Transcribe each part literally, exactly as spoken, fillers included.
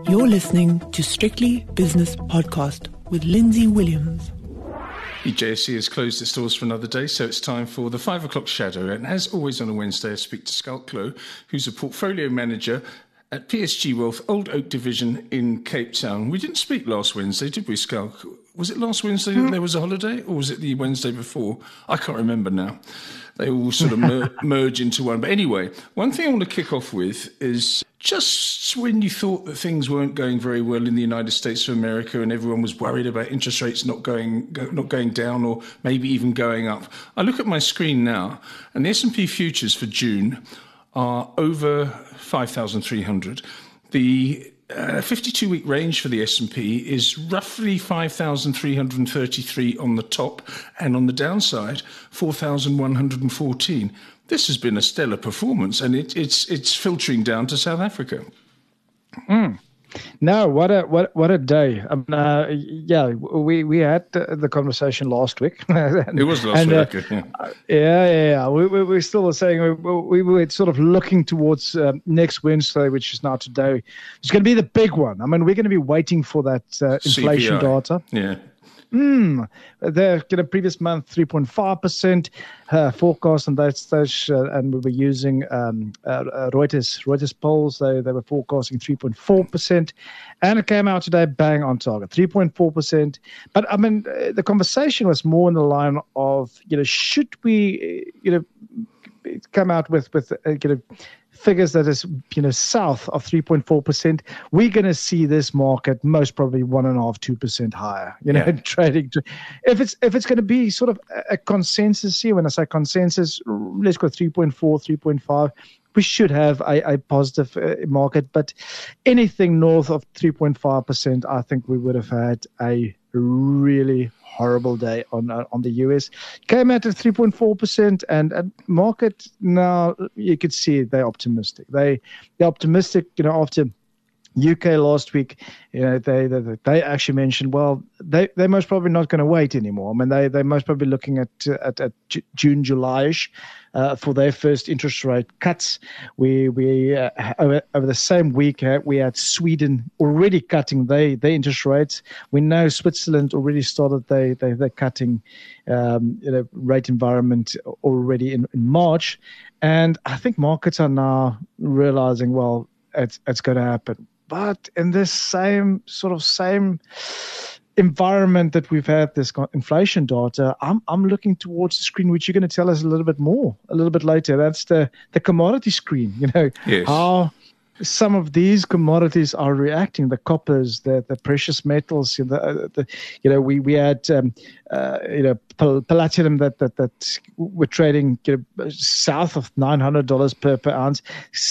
You're listening to Strictly Business Podcast with Lindsay Williams. The J S E has closed its doors for another day, so it's time for the five o'clock shadow. And as always on a Wednesday, I speak to Schalk Louw, who's a portfolio manager at P S G Wealth, Old Oak Division in Cape Town. We didn't speak last Wednesday, did we, Schalk? Was it last Wednesday that there was a holiday, or was it the Wednesday before? I can't remember now. They all sort of mer- merge into one. But anyway, one thing I want to kick off with is just when you thought that things weren't going very well in the United States of America and everyone was worried about interest rates not going go, not going down or maybe even going up, I look at my screen now and the S and P futures for June are over five thousand three hundred. The uh, fifty-two week range for the S and P is roughly five thousand three hundred thirty-three on the top, and on the downside, four thousand one hundred fourteen. This has been a stellar performance, and it, it's it's filtering down to South Africa. Mm. No, what a what what a day! Um, uh, yeah, we we had the, the conversation last week. and, it was last and, week, uh, yeah. yeah, yeah, yeah. We, we we're still saying we, we were sort of looking towards um, next Wednesday, which is now today. It's going to be the big one. I mean, we're going to be waiting for that uh, inflation C P I. data. Yeah. Mm, they're you know, previous month three point five percent uh, forecast on that stage, uh, and we were using um, uh, uh, Reuters Reuters polls. They they were forecasting three point four percent, and it came out today bang on target, three point four percent. But I mean, uh, the conversation was more in the line of you know should we uh, you know come out with with uh, you know. figures that is, you know, south of three point four percent, we're going to see this market most probably one and a half, two percent higher, you know, yeah. trading. To, if it's, if it's going to be sort of a consensus here, when I say consensus, let's go three point four, three point five, we should have a, a positive uh, market, but anything north of three point five percent, I think we would have had a really horrible day on uh, on the U S. Came out at three point four percent, and, and market now, you could see they're optimistic. They, they're optimistic, you know, after U K last week, you know, they they, they actually mentioned, well, they, they're most probably not going to wait anymore. I mean, they, they're most probably looking at, at, at June, July-ish uh, for their first interest rate cuts. We, we uh, over, over the same week, uh, we had Sweden already cutting their, their interest rates. We know Switzerland already started their, their, their cutting um, you know, rate environment already in, in March. And I think markets are now realizing, well, it's it's going to happen. But in this same sort of same environment that we've had this inflation data, I'm I'm looking towards the screen, which you're going to tell us a little bit more a little bit later. That's the the commodity screen. You know yes. how some of these commodities are reacting. The coppers, the the precious metals. The, the you know we we had um, uh, you know pal- platinum that that that we're trading you know, south of nine hundred dollars per per ounce.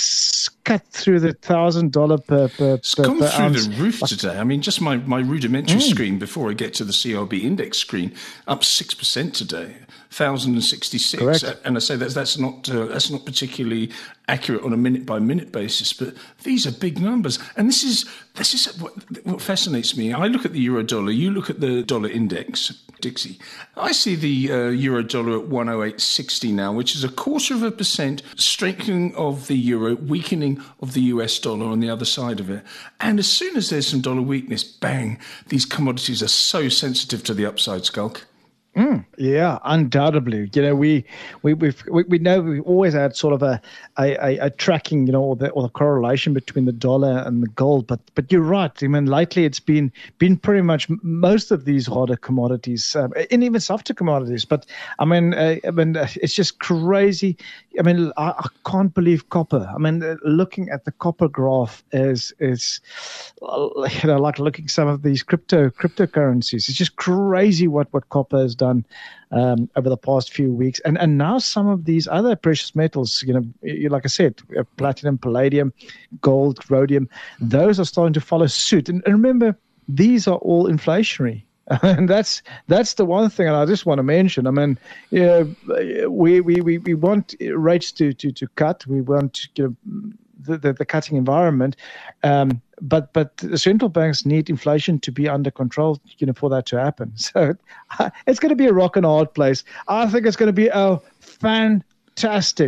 Cut through the thousand dollar per per. It's per, gone per through ounce. the roof today. I mean, just my, my rudimentary Mm. screen before I get to the C R B index screen, up six percent today, thousand and sixty six. Correct. And I say that's that's not uh, that's not particularly accurate on a minute by minute basis, but these are big numbers. And this is this is what, what fascinates me. I look at the euro dollar. You look at the dollar index, Dixie. I see the uh, euro dollar at one oh eight sixty now, which is a quarter of a percent strengthening of the euro, weakening of the U S dollar on the other side of it. And as soon as there's some dollar weakness, bang, these commodities are so sensitive to the upside, Schalk. Mm, yeah, undoubtedly. You know, we we we've, we we know we've always had sort of a a, a tracking, you know, or the or the correlation between the dollar and the gold. But but you're right. I mean, lately it's been been pretty much most of these harder commodities, um, and even softer commodities. But I mean, uh, I mean, it's just crazy. I mean, I, I can't believe copper. I mean, looking at the copper graph is is you know like looking at some of these crypto cryptocurrencies. It's just crazy what what copper has done um, over the past few weeks, and and now some of these other precious metals, you know, you, like I said, platinum, palladium, gold, rhodium, those are starting to follow suit. And, and remember, these are all inflationary. And that's that's the one thing, and I just want to mention. I mean, you know, we we we we want rates to to to cut. We want you know, the, the the cutting environment, um, but but the central banks need inflation to be under control, you know, for that to happen. So it's going to be a rock and a hard place. I think it's going to be a fantastic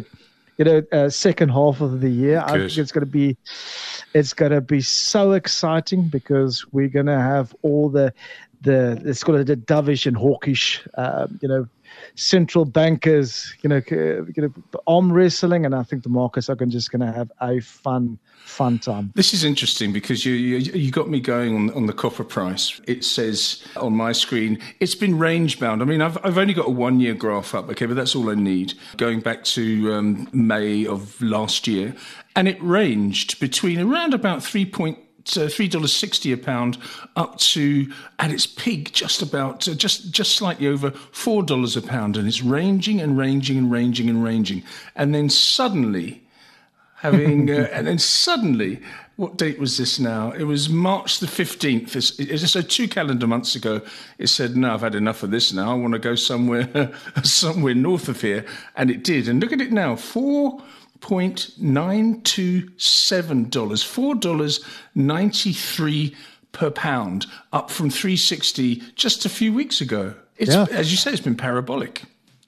you know, uh, second half of the year. Good. I think it's going to be, it's going to be so exciting because we're going to have all the, the let's call it the dovish and hawkish, uh, you know, central bankers, you know, you know, arm wrestling, and I think the markets are just going to have a fun, fun time. This is interesting because you you, you got me going on, on the copper price. It says on my screen it's been range bound. I mean, I've I've only got a one year graph up, okay, but that's all I need. Going back to um, May of last year, and it ranged between around about three point. Uh, three dollars sixty a pound up to, at its peak, just about, uh, just just slightly over four dollars a pound. And it's ranging and ranging and ranging and ranging. And then suddenly, having, uh, and then suddenly, what date was this now? It was March the fifteenth. It's, it's, so two calendar months ago, it said, no, I've had enough of this now. I want to go somewhere, somewhere north of here. And it did. And look at it now, four point nine two seven dollars, four dollars ninety-three per pound, up from three sixty just a few weeks ago. It's, yeah. As you say, it's been parabolic.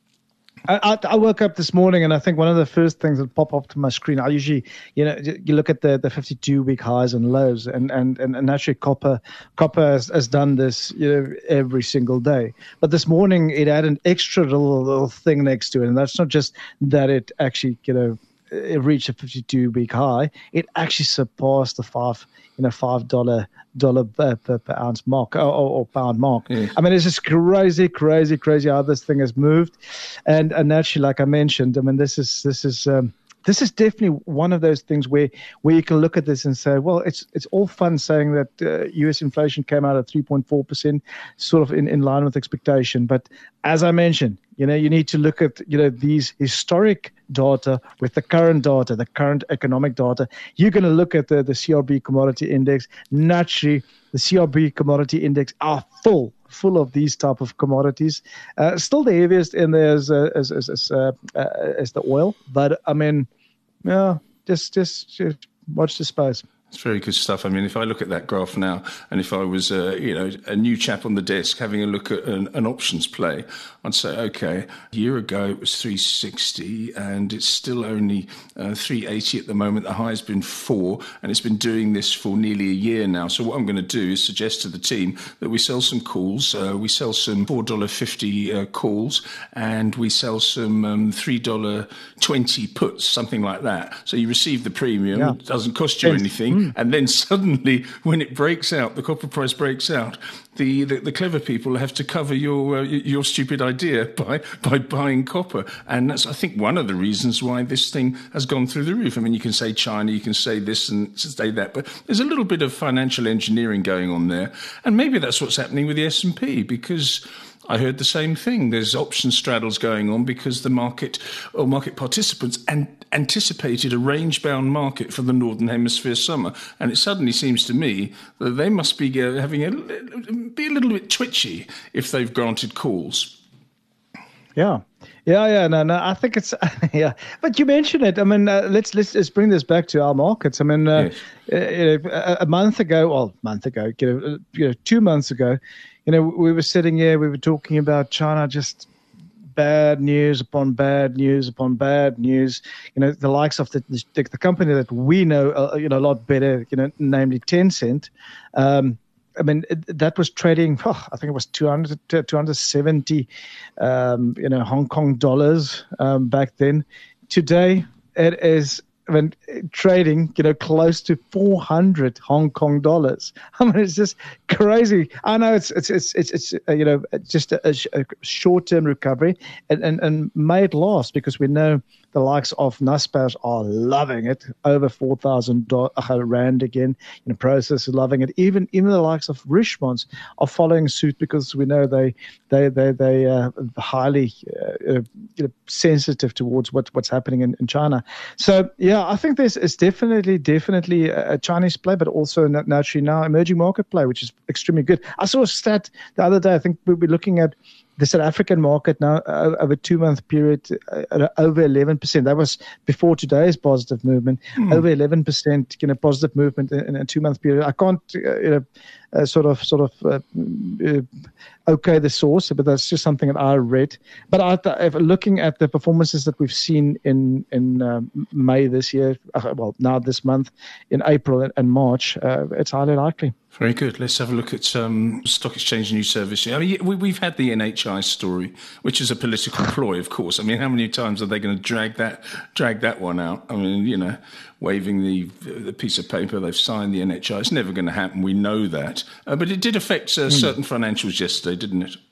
I, I, I woke up this morning and I think one of the first things that pop up to my screen, I usually, you know, you look at the, the fifty-two week highs and lows, and, and, and, and actually copper copper has, has done this, you know, every single day. But this morning it had an extra little, little thing next to it, and that's not just that it actually, you know, it reached a fifty-two week high. It actually surpassed the five, you know, five dollar dollar per, per, per ounce mark or, or pound mark. Yeah. I mean, it's just crazy, crazy, crazy how this thing has moved, and and actually, like I mentioned, I mean, this is this is. Um, This is definitely one of those things where, where you can look at this and say, well, it's it's all fun saying that uh, U S inflation came out at three point four percent, sort of in, in line with expectation. But as I mentioned, you know, you need to look at, you know, these historic data with the current data, the current economic data. You're going to look at the, the C R B commodity index. Naturally, the C R B commodity index are full. full of these type of commodities. Uh, still the heaviest in there is, uh, as, as, as, uh, uh, as the oil. But, I mean, yeah, just, just, just watch the space. It's very good stuff. I mean, if I look at that graph now, and if I was, uh, you know, a new chap on the desk having a look at an, an options play, I'd say, okay, a year ago it was three sixty, and it's still only uh, three eighty at the moment. The high has been four, and it's been doing this for nearly a year now. So what I'm going to do is suggest to the team that we sell some calls. Uh, we sell some four dollars fifty uh, calls, and we sell some um, three dollars twenty puts, something like that. So you receive the premium. Yeah. It doesn't cost you Thanks. anything. Mm. And then suddenly, when it breaks out, the copper price breaks out, the, the, the clever people have to cover your uh, your stupid idea by by buying copper. And that's, I think, one of the reasons why this thing has gone through the roof. I mean, you can say China, you can say this and say that, but there's a little bit of financial engineering going on there. And maybe that's what's happening with the S and P, because I heard the same thing. There's option straddles going on because the market or market participants an- anticipated a range-bound market for the Northern Hemisphere summer. And it suddenly seems to me that they must be uh, having a, be a little bit twitchy if they've granted calls. Yeah. Yeah, yeah, no, no. I think it's yeah, but you mentioned it. I mean, uh, let's let's let's bring this back to our markets. I mean, uh, yes. uh, a month ago, well, a month ago, you know, you know, two months ago, you know, we were sitting here, we were talking about China, just bad news upon bad news upon bad news. You know, the likes of the the, the company that we know, uh, you know, a lot better, you know, namely Tencent. Um, I mean, it, that was trading, oh, I think it was two hundred, two seventy, um, you know, Hong Kong dollars um, back then. Today, it is, I mean, trading, you know, close to four hundred Hong Kong dollars. I mean, it's just crazy. I know it's, it's, it's, it's, it's uh, you know, just a, a short-term recovery, and, and, and may it last, because we know the likes of Naspers are loving it, over four thousand rand again in the process of loving it. Even even the likes of Richemont are following suit, because we know they they they they are highly uh, you know, sensitive towards what, what's happening in, in China. So yeah, I think there's it's definitely definitely a Chinese play, but also naturally now emerging market play, which is extremely good. I saw a stat the other day. I think we'll be looking at the South African market now uh, over a two-month period uh, at over eleven percent. That was before today's positive movement. Mm. Over eleven percent, you know, positive movement in, in a two-month period. I can't, uh, you know, uh, sort of sort of uh, uh, okay the source, but that's just something that I read. But I, th- if looking at the performances that we've seen in in um, May this year, uh, well now this month, in April and, and March, uh, it's highly likely. Very good. Let's have a look at um, Stock Exchange News Service. I mean, we, we've had the N H I story, which is a political ploy, of course. I mean, how many times are they going to drag that drag that one out? I mean, you know, waving the the piece of paper they've signed, the N H I. It's never going to happen. We know that. Uh, but it did affect uh, certain financials yesterday, didn't it?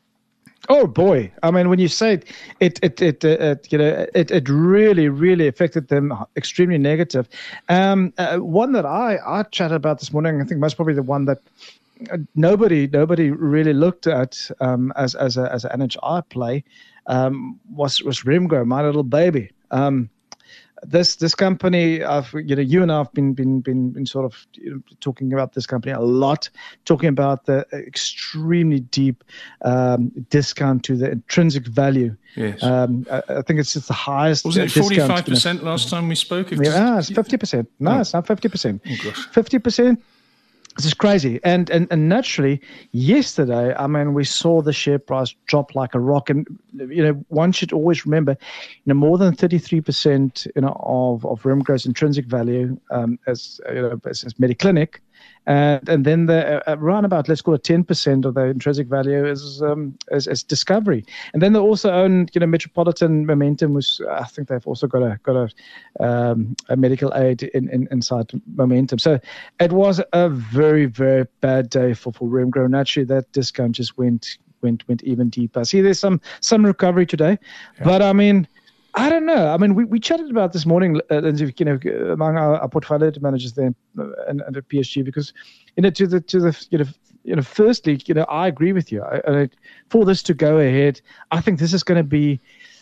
Oh boy! I mean, when you say it, it, it, it, uh, it you know, it, it really, really affected them extremely negative. Um, uh, one that I, I chatted about this morning, I think most probably the one that nobody, nobody really looked at um, as as a as an N H I play um, was was Remgro, my little baby. Um, This this company, I've, you know, you and I have been been been, been sort of you know, talking about this company a lot, talking about the extremely deep um, discount to the intrinsic value. Yes, um, I, I think it's just the highest. Wasn't it forty-five percent last time we spoke? It's yeah, just, it's fifty percent. No, oh. It's not fifty percent. Oh gosh, fifty percent. This is crazy. And, and and naturally, yesterday, I mean, we saw the share price drop like a rock. And, you know, one should always remember, you know, more than thirty-three percent, you know, of, of Remgro's intrinsic value um, as, you know, as, as Mediclinic. And and then the uh, around about, let's call it ten percent of the intrinsic value is um is, is Discovery. And then they also own, you know, Metropolitan Momentum, which I think they've also got a got a um, a medical aid in, in inside Momentum. So it was a very very bad day for for Remgro. Naturally, that discount just went went went even deeper. See, there's some some recovery today, yeah. But I mean, I don't know. I mean, we, we chatted about this morning, uh, you know, among our, our portfolio managers there and, and at P S G, because, you know, to the to the you know, you know, firstly, you know, I agree with you. I, I, for this to go ahead, I think this is going to be,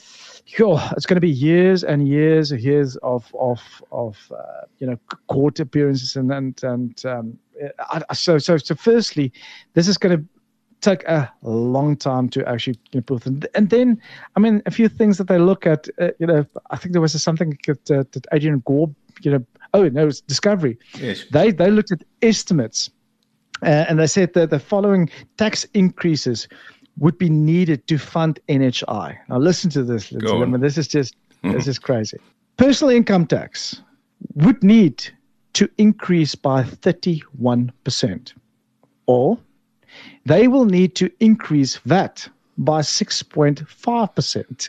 oh, it's going to be years and years and years of of of uh, you know, court appearances and and and um, I, so so so. Firstly, this is going to take a long time to actually you know, put them. And then, I mean, a few things that they look at, uh, you know, I think there was something that, uh, that Adrian Gore, you know, oh, no, it was Discovery. Yes. They they looked at estimates uh, and they said that the following tax increases would be needed to fund N H I. Now, listen to this. I mean, this is just, mm-hmm. this is crazy. Personal income tax would need to increase by thirty-one percent, or they will need to increase V A T by six point five percent.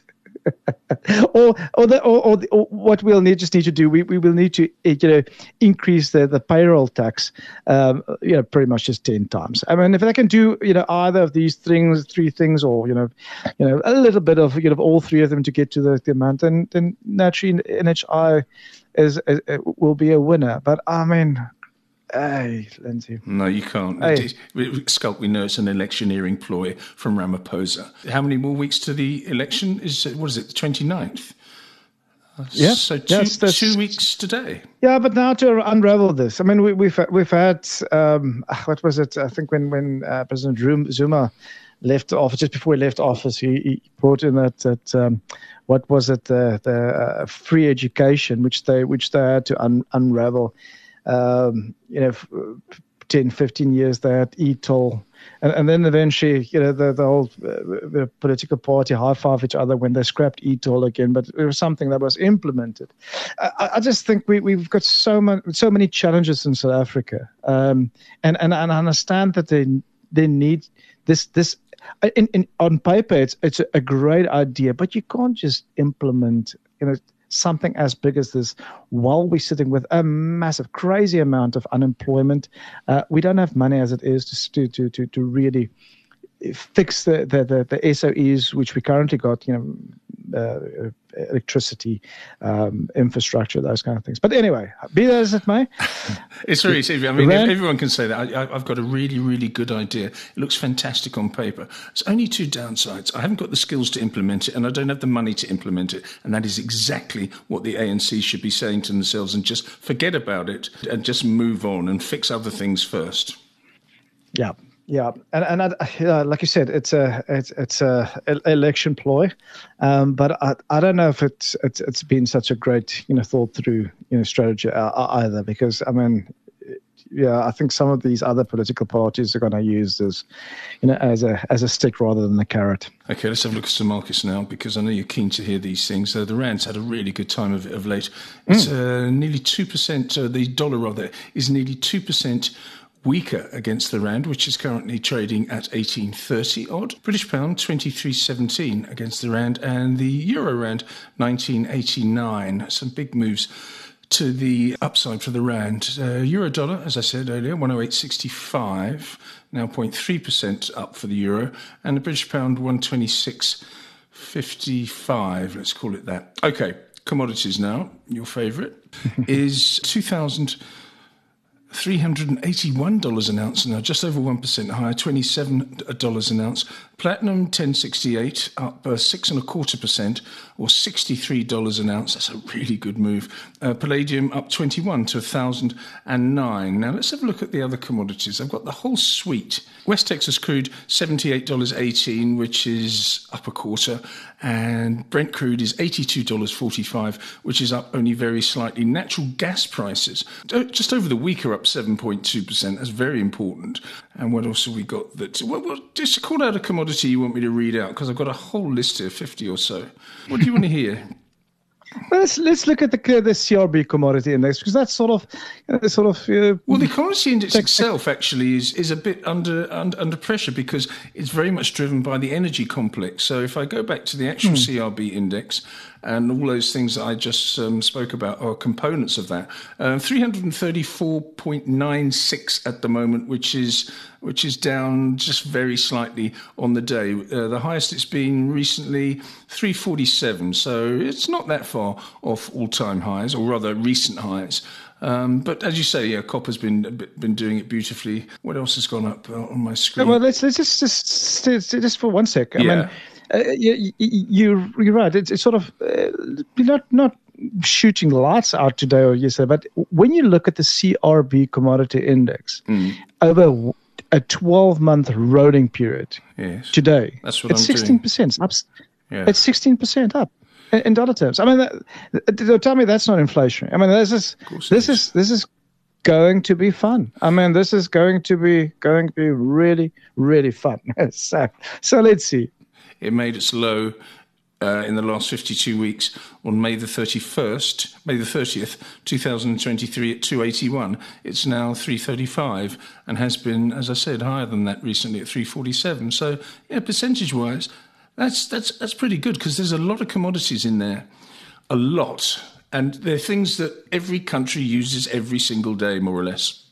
or or, the, or, or, the, or what we'll need, just need to do, we, we will need to you know increase the, the payroll tax, um, you know, pretty much just ten times. I mean, if they can do you know either of these things, three things, or you know, you know, a little bit of you know all three of them to get to the, the amount, then then naturally N H I is, is will be a winner. But I mean. Hey, Lindsay. No, you can't. Hey. Sculpt, we know it's an electioneering ploy from Ramaphosa. How many more weeks to the election? Is it, what is it, the twenty-ninth? Yeah. So two, yes, that's, two weeks today. Yeah, but now to unravel this, I mean, we, we've we've had, um, what was it? I think when, when uh, President Zuma left office, just before he left office, he, he brought in that, that um, what was it, the, the uh, free education, which they which they had to un, unravel. Um, you know, ten, fifteen years they had e-toll. And, and then eventually, you know, the, the whole uh, the political party high-five each other when they scrapped e-toll again. But it was something that was implemented. I, I just think we, we've got so many, so many challenges in South Africa. Um, and, and, and I understand that they, they need this, this in, in, on paper, it's, it's a great idea, but you can't just implement, you know, something as big as this while we're sitting with a massive, crazy amount of unemployment. Uh, we don't have money as it is to to to to really fix the the the, the S O Es which we currently got. You know, uh, electricity, um, infrastructure, those kind of things. But anyway, be that as it may, it's very easy. I mean, Rand, everyone can say that. I, I've got a really, really good idea. It looks fantastic on paper. There's only two downsides. I haven't got the skills to implement it, and I don't have the money to implement it. And that is exactly what the A N C should be saying to themselves, and just forget about it and just move on and fix other things first. Yeah. Yeah, and and I, uh, like you said, it's a it's it's a election ploy, um, but I I don't know if it's it's it's been such a great you know thought through you know strategy either, because I mean, yeah, I think some of these other political parties are going to use this, you know, as a as a stick rather than a carrot. Okay, let's have a look at some markets now, because I know you're keen to hear these things. Uh, the rand's had a really good time of, of late. It's mm. uh, nearly two percent. Uh, the dollar rather is nearly two percent. Weaker against the rand, which is currently trading at eighteen thirty odd. British pound twenty-three seventeen against the rand, and the euro rand nineteen eighty-nine. Some big moves to the upside for the rand. Uh, euro dollar, as I said earlier, one oh eight sixty-five, now zero point three percent up for the euro, and the British pound one twenty-six fifty-five. Let's call it that. Okay, commodities now. Your favourite is two thousand. three hundred eighty-one dollars an ounce now, just over one percent higher, twenty-seven dollars an ounce. Platinum ten sixty-eight, up uh, six and a quarter percent, or sixty-three dollars an ounce. That's a really good move. Uh, palladium up twenty-one to one thousand nine. Now let's have a look at the other commodities. I've got the whole suite. West Texas crude seventy-eight dollars eighteen, which is up a quarter, and Brent crude is eighty-two dollars forty-five, which is up only very slightly. Natural gas prices just over the week are up seven point two percent. That's very important. And what else have we got? That well, well, just call out a commodity you want me to read out, because I've got a whole list here, fifty or so. What do you want to hear? Well, let's let's look at the the C R B commodity index, because that's sort of you know, sort of. Uh, well, the commodity index itself actually is is a bit under, under under pressure, because it's very much driven by the energy complex. So if I go back to the actual hmm. C R B index, and all those things that I just um, spoke about are components of that. Uh, three hundred thirty-four point nine six at the moment, which is which is down just very slightly on the day. Uh, the highest it's been recently, three forty-seven. So it's not that far off all-time highs, or rather recent highs. Um, but as you say, yeah, copper's been been doing it beautifully. What else has gone up uh, on my screen? Well, let's let's just just just, just for one sec. I yeah. mean, uh, you, you you're right. It's, it's sort of uh, not not shooting lights out today or yesterday, but when you look at the C R B commodity index mm. over a twelve-month rolling period, yes. today, that's what it's I'm sixteen percent doing. Up. Yeah. It's sixteen percent up. In dollar terms, I mean, that, they'll tell me that's not inflationary. I mean, this is this is. is this is going to be fun. I mean, this is going to be going to be really really fun. so, so let's see. It made its low uh, in the last fifty-two weeks on May the thirty-first, May the thirtieth, two thousand twenty-three at two eighty-one. It's now three thirty-five and has been, as I said, higher than that recently at three forty-seven. So, yeah, percentage-wise. That's that's that's pretty good, because there's a lot of commodities in there, a lot, and they're things that every country uses every single day, more or less.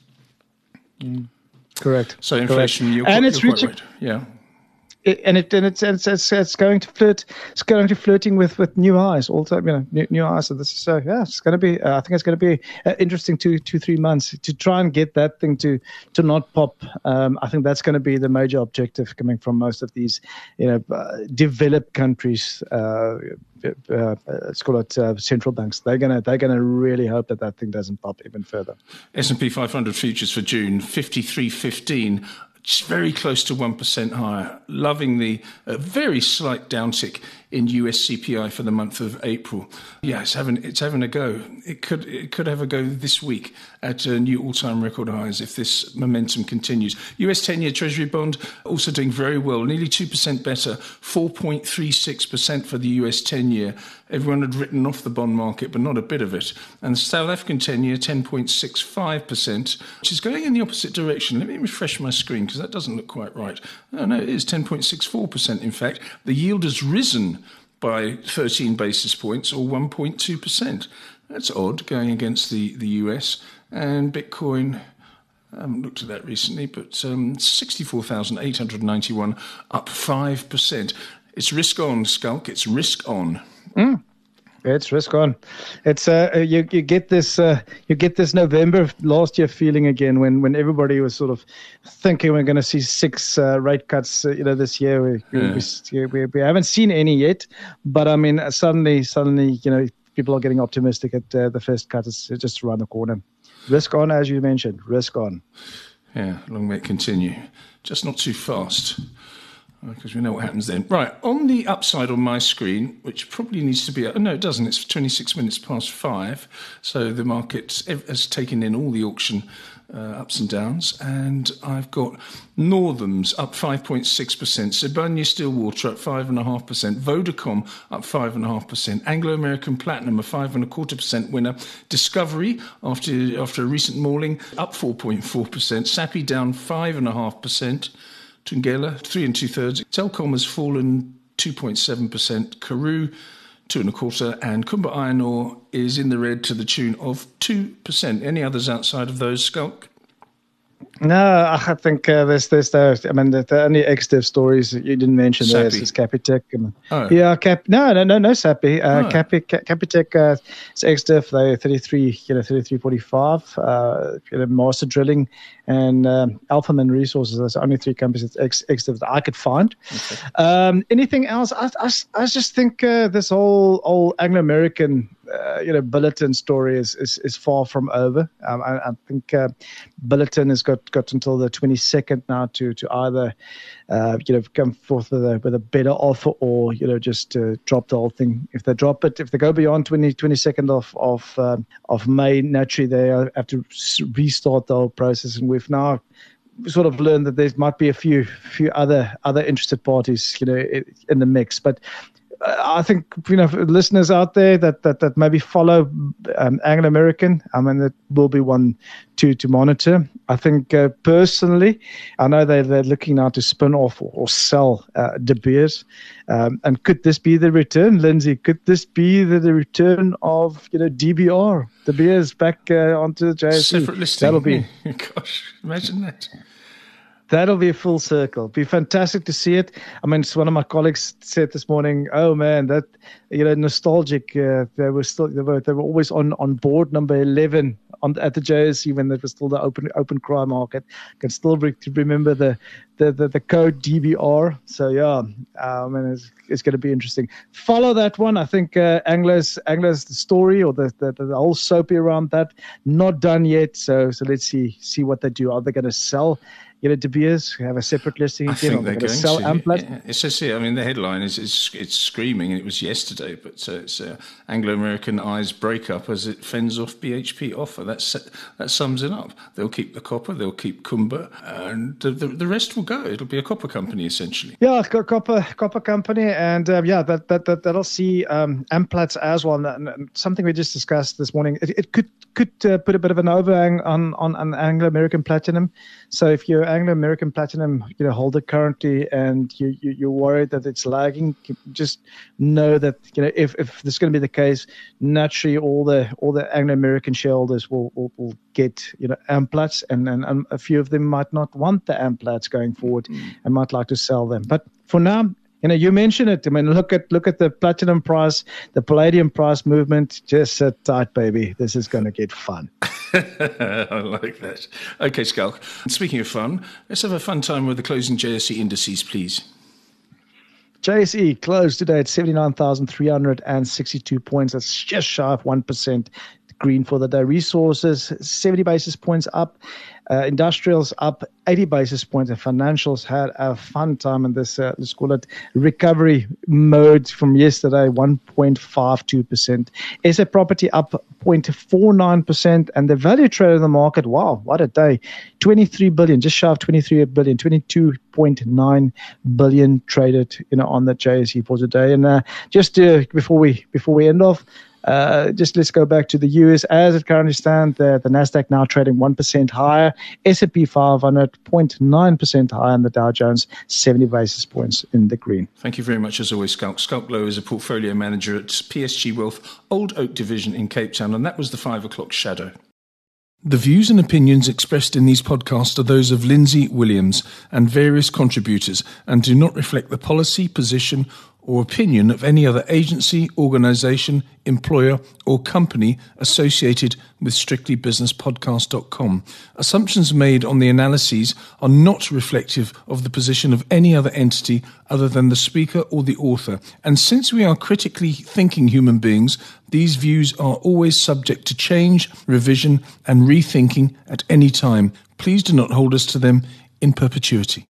Mm. Correct. So inflation, Correct. you're, and you're it's quite reaching, right. Yeah. It, and it and it's, it's it's it's going to flirt. It's going to flirting with, with new highs all the time. You know, new, new highs. So this is so yeah. It's going to be. Uh, I think it's going to be uh, interesting two two three months to try and get that thing to to not pop. Um, I think that's going to be the major objective coming from most of these, you know, uh, developed countries. Uh, uh, let's call it uh, central banks. They're gonna they're gonna really hope that that thing doesn't pop even further. S and P five hundred futures for June fifty-three fifteen. Just very close to one percent higher. Loving the uh, very slight downtick in U S C P I for the month of April. Yeah, it's having it's having a go. It could it could have a go this week at uh, new all-time record highs if this momentum continues. U S ten-year Treasury bond also doing very well, nearly two percent better, four point three six percent for the U S ten-year. Everyone had written off the bond market, but not a bit of it. And the South African ten-year, ten point six five percent, which is going in the opposite direction. Let me refresh my screen, because that doesn't look quite right. Oh, no, it is ten point six four percent, in fact. The yield has risen by thirteen basis points, or one point two percent. That's odd, going against the, the U S. And Bitcoin, I haven't looked at that recently, but um, sixty-four thousand eight hundred ninety-one, up five percent. It's risk on, Skulk. It's risk on. Mm. It's risk on. It's uh, you you get this uh, you get this November last year feeling again, when, when everybody was sort of thinking we're going to see six uh, rate cuts. Uh, you know, this year we, yeah. we, we we haven't seen any yet, but I mean suddenly suddenly you know people are getting optimistic at uh, the first cut is just around the corner. Risk on, as you mentioned, risk on. Yeah, long may it continue. Just not too fast, because we know what happens then. Right, on the upside on my screen, which probably needs to be... Oh, no, it doesn't. It's twenty-six minutes past five. So the market has taken in all the auction uh, ups and downs. And I've got Northams up five point six percent, Sibanye-Stillwater up five point five percent, Vodacom up five point five percent, Anglo-American Platinum a five point five percent winner, Discovery, after after a recent mauling, up four point four percent, Sappi down five point five percent, Thungela three and two-thirds, Telkom has fallen two point seven percent, Karoo two and a quarter, and Kumba Iron Ore is in the red to the tune of two percent. Any others outside of those, Skulk? No, I think uh, there's, there's, the, I mean, the, the only ex-div stories that you didn't mention there is, is Capitec. And, oh. Yeah, Cap. No, no, no, no, Sappi. Uh, oh. Capi, Capitec uh, is ex-div. They're thirty-three, you know, thirty-three forty-five. Uh, you know, Master Drilling and um, Alphaman Resources. Those are only three companies that's ex, ex-div that I could find. Okay. Um, anything else? I, I, I just think uh, this whole, whole Anglo-American Uh, you know, Billiton story is, is, is far from over. Um, I, I think uh, Billiton has got, got until the twenty-second now to to either uh, you know come forth with a with a better offer or you know just uh, drop the whole thing. If they drop it, if they go beyond twenty, twenty-second of of um, of May, naturally they have to restart the whole process. And we've now sort of learned that there might be a few few other other interested parties, you know, in the mix, but. I think, you know, listeners out there that, that, that maybe follow um, Anglo-American, I mean, that will be one to, to monitor. I think uh, personally, I know they're, they're looking now to spin off or, or sell uh, De Beers. Um, and could this be the return, Lindsay? Could this be the, the return of, you know, D B R, De Beers back uh, onto the J S E? Separate listing. That'll be. Gosh, imagine that. That'll be a full circle. Be fantastic to see it. I mean, one of my colleagues said this morning, "Oh man, that you know, nostalgic. Uh, they were still they were, they were always on, on board number eleven on at the J S E when it was still the open open cry market. Can still re- remember the, the the the code D B R. So yeah, I mean, it's, it's going to be interesting. Follow that one. I think uh, Anglo's Anglo's story or the, the the whole soapy around that not done yet. So so let's see see what they do. Are they going to sell? You know, De Beers have a separate listing I again. think they're going to sell Amplats. Yeah, it says here, I mean, the headline is it's, it's screaming, and it was yesterday, but uh, it's uh, Anglo-American eyes breakup as it fends off B H P offer. That's, that sums it up. They'll keep the copper, they'll keep Kumba, and the, the, the rest will go. It'll be a copper company, essentially. Yeah, copper copper company, and um, yeah, that, that, that, that'll see um, Amplats as well. And, and something we just discussed this morning, it, it could could uh, put a bit of an overhang on, on, on Anglo-American Platinum. So if you're Anglo-American Platinum, you know, holder currently, and you, you you're worried that it's lagging, just know that you know if, if this is going to be the case, naturally all the all the Anglo-American shareholders will, will, will get you know Amplats, and, and and a few of them might not want the Amplats going forward mm-hmm. and might like to sell them. But for now, you know, you mentioned it. I mean, look at look at the platinum price, the palladium price movement. Just sit tight, baby. This is going to get fun. I like that. Okay, Skulk. Speaking of fun, let's have a fun time with the closing J S E indices, please. J S E closed today at seventy-nine thousand three hundred sixty-two points. That's just shy of one percent green for the day. Resources, seventy basis points up. Uh, industrials up eighty basis points, and financials had a fun time in this, uh, let's call it recovery mode from yesterday, one point five two percent. S A property up zero point four nine percent, and the value trade in the market, wow, what a day, twenty-three billion, just shy of twenty-three billion, twenty-two point nine billion traded, you know, on the J S E for today. And uh, just uh, before we before we end off, Uh, just let's go back to the U S. As it currently stands, the, the NASDAQ now trading one percent higher, S and P five hundred zero point nine percent higher, and the Dow Jones seventy basis points in the green. Thank you very much, as always, Skulk. Skulk Lowe is a portfolio manager at P S G Wealth Old Oak Division in Cape Town, and that was the five o'clock shadow. The views and opinions expressed in these podcasts are those of Lindsay Williams and various contributors and do not reflect the policy, position, or opinion of any other agency, organisation, employer, or company associated with strictly business podcast dot com. Assumptions made on the analyses are not reflective of the position of any other entity other than the speaker or the author. And since we are critically thinking human beings, these views are always subject to change, revision, and rethinking at any time. Please do not hold us to them in perpetuity.